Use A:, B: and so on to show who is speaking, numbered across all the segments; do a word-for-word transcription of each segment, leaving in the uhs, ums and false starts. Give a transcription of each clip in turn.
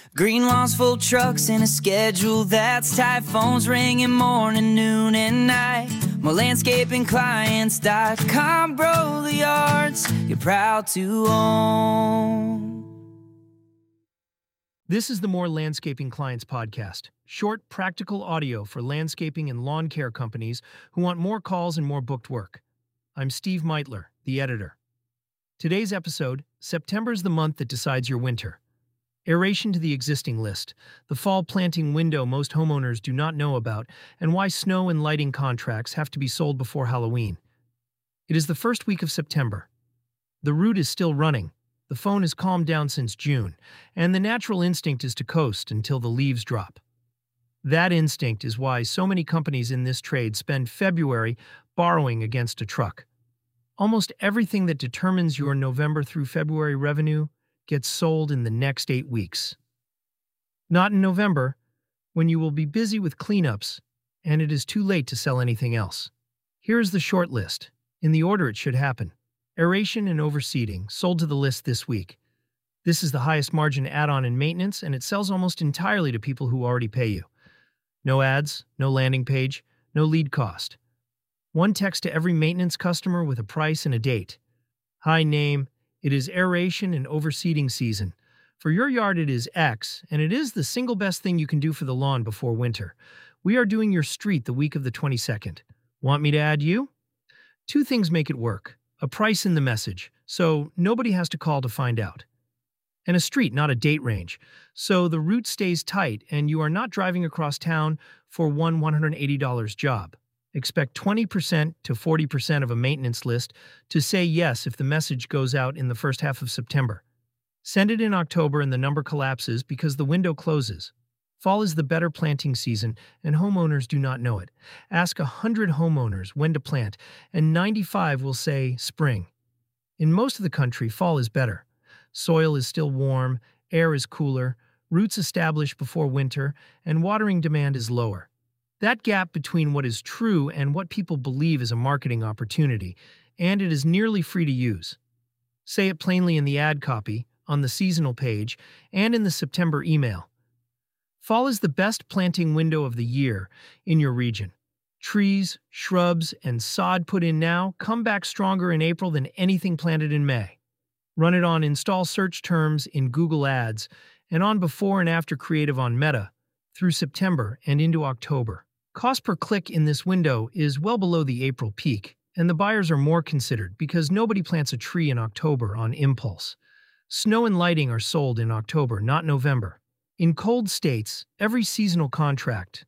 A: Green lawns, full trucks, and a schedule that's tight. Phones ringing morning, noon, and night. More landscaping clients dot com, bro, the yards you're proud to own.
B: This is the More Landscaping Clients podcast, short, practical audio for landscaping and lawn care companies who want more calls and more booked work. I'm Steve Meitler, the editor. Today's episode, September's the month that decides your winter. Aeration to the existing list, the fall planting window most homeowners do not know about, and why snow and lighting contracts have to be sold before Halloween. It is the first week of September. The route is still running, the phone has calmed down since June, and the natural instinct is to coast until the leaves drop. That instinct is why so many companies in this trade spend February borrowing against a truck. Almost everything that determines your November through February revenue gets sold in the next eight weeks. Not in November, when you will be busy with cleanups, and it is too late to sell anything else. Here is the short list, in the order it should happen. Aeration and overseeding, sold to the list this week. This is the highest margin add-on in maintenance, and it sells almost entirely to people who already pay you. No ads, no landing page, no lead cost. One text to every maintenance customer with a price and a date. Hi name, it is aeration and overseeding season. For your yard it is X, and it is the single best thing you can do for the lawn before winter. We are doing your street the week of the twenty-second. Want me to add you? Two things make it work. A price in the message, so nobody has to call to find out. And a street, not a date range, so the route stays tight and you are not driving across town for one one hundred eighty dollars job. Expect twenty percent to forty percent of a maintenance list to say yes if the message goes out in the first half of September. Send it in October and the number collapses because the window closes. Fall is the better planting season, and homeowners do not know it. Ask one hundred homeowners when to plant, and ninety-five will say spring. In most of the country, fall is better. Soil is still warm, air is cooler, roots establish before winter, and watering demand is lower. That gap between what is true and what people believe is a marketing opportunity, and it is nearly free to use. Say it plainly in the ad copy, on the seasonal page, and in the September email. Fall is the best planting window of the year in your region. Trees, shrubs, and sod put in now come back stronger in April than anything planted in May. Run it on install search terms in Google Ads and on before and after creative on Meta through September and into October. Cost per click in this window is well below the April peak, and the buyers are more considered because nobody plants a tree in October on impulse. Snow and lighting are sold in October, not November. In cold states, every seasonal contract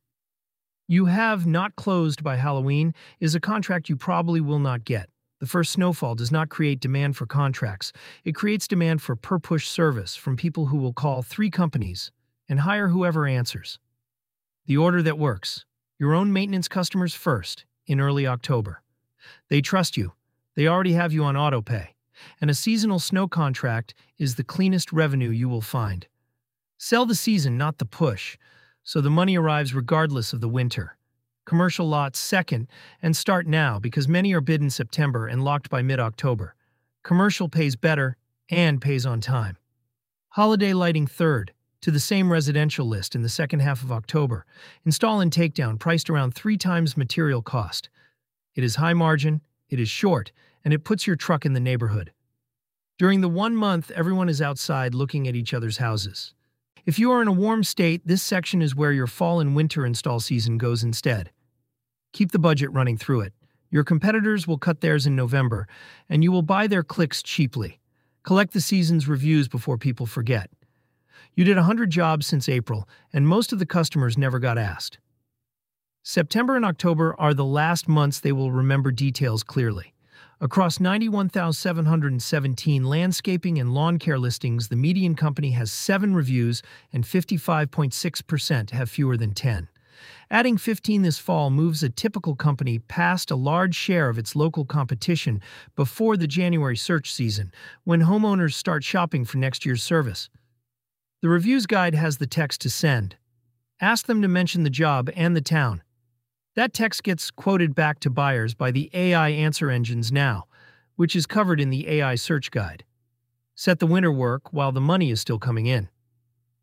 B: you have not closed by Halloween is a contract you probably will not get. The first snowfall does not create demand for contracts. It creates demand for per-push service from people who will call three companies and hire whoever answers. The order that works. Your own maintenance customers first, in early October. They trust you. They already have you on autopay. And a seasonal snow contract is the cleanest revenue you will find. Sell the season, not the push, so the money arrives regardless of the winter. Commercial lots second, and start now because many are bid in September and locked by mid-October. Commercial pays better and pays on time. Holiday lighting third, to the same residential list in the second half of October. Install and takedown priced around three times material cost. It is high margin, it is short, and it puts your truck in the neighborhood. During the one month, everyone is outside looking at each other's houses. If you are in a warm state, this section is where your fall and winter install season goes instead. Keep the budget running through it. Your competitors will cut theirs in November, and you will buy their clicks cheaply. Collect the season's reviews before people forget. You did one hundred jobs since April, and most of the customers never got asked. September and October are the last months they will remember details clearly. Across ninety-one thousand seven hundred seventeen landscaping and lawn care listings, the median company has seven reviews and fifty-five point six percent have fewer than ten. Adding fifteen this fall moves a typical company past a large share of its local competition before the January search season, when homeowners start shopping for next year's service. The reviews guide has the text to send. Ask them to mention the job and the town. That text gets quoted back to buyers by the A I answer engines now, which is covered in the A I search guide. Set the winter work while the money is still coming in.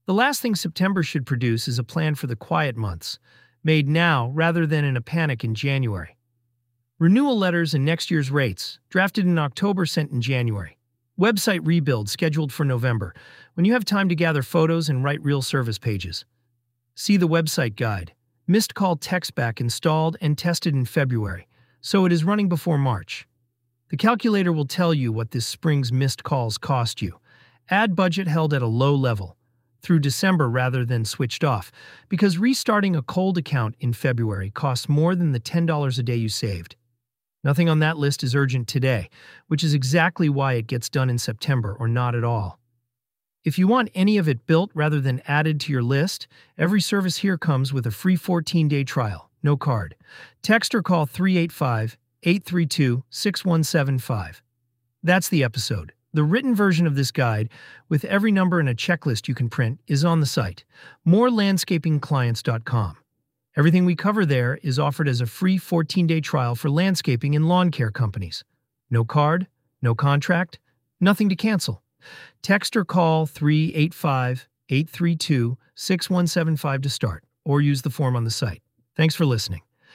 B: The last thing September should produce is a plan for the quiet months, made now rather than in a panic in January. Renewal letters and next year's rates, drafted in October, sent in January. Website rebuild scheduled for November, when you have time to gather photos and write real service pages. See the website guide. Missed call text back installed and tested in February, so it is running before March. The calculator will tell you what this spring's missed calls cost you. Ad budget held at a low level, through December rather than switched off, because restarting a cold account in February costs more than the ten dollars a day you saved. Nothing on that list is urgent today, which is exactly why it gets done in September or not at all. If you want any of it built rather than added to your list, every service here comes with a free fourteen-day trial, no card. Text or call three eight five, eight three two, six one seven five. That's the episode. The written version of this guide, with every number and a checklist you can print, is on the site, more landscaping clients dot com. Everything we cover there is offered as a free fourteen-day trial for landscaping and lawn care companies. No card, no contract, nothing to cancel. Text or call three eight five, eight three two, six one seven five to start, or use the form on the site. Thanks for listening.